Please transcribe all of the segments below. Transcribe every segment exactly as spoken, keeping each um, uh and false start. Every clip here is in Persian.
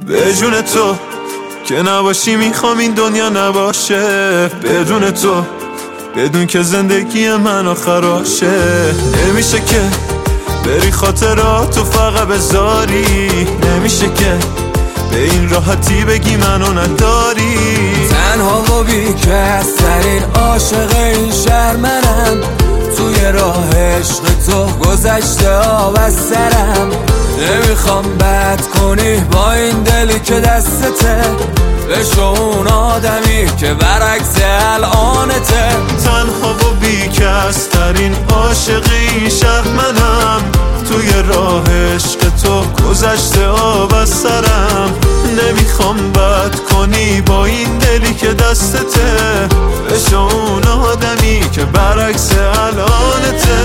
به جون تو که نباشی میخوام این دنیا نباشه، بدون تو بدون که زندگی من آخراشه. نمیشه که بری خاطراتو فقط بذاری، نمیشه که به این راحتی بگی منو نداری. تنها و بیکس ترین عاشق این شهر منم، توی راه عشق تو گذشته آب از سرم. نمیخوام بد کنی با این دلی که دستته، بشو اون آدمی که برعکس الانته. تنها و بیکس ترین عاشق این شهر منم، توی راه عشق تو گذشته آب از سرم. نمیخوام بد کنی با این دلی که دستته، بشو اون آدمی که برعکس الانته.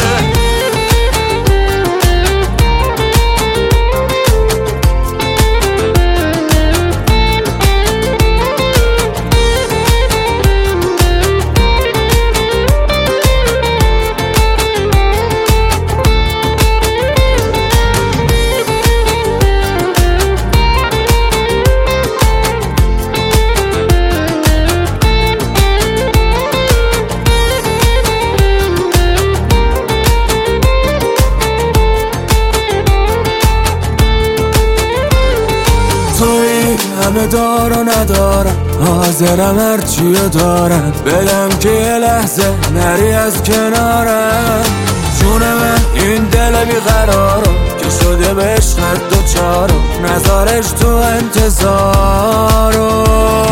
توی همه دار و ندارم، حاضرم هرچیو دارم بدم که یه لحظه نری از کنارم. جون من این دل بیقرارو که شده به عشقت دوچارو، نذارش تو انتظارو.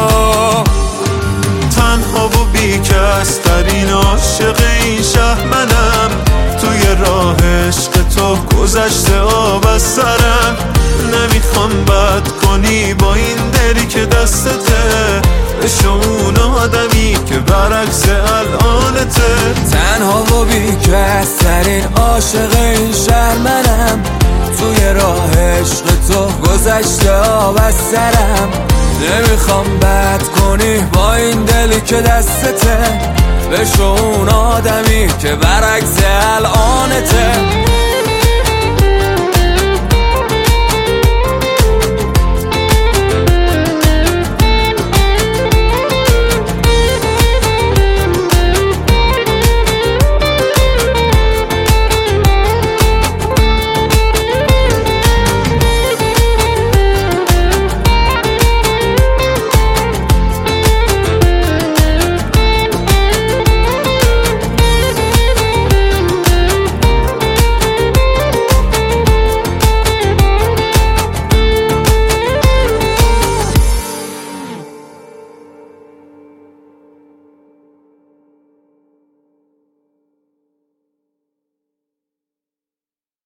تنها و بیکس ترین عاشق این شهر منم، توی راه عشق تو گذشته آب از سرم. نمیخوام بد کنی با این دلی که دستته، بشو اون آدمی که برعکس الانته. تنها و بیکس ترین عاشق این شهر منم، توی راه عشق تو گذشته آب از سرم. نمیخوام بد کنی با این دلی که دستته، بشو اون آدمی که برعکس الانته.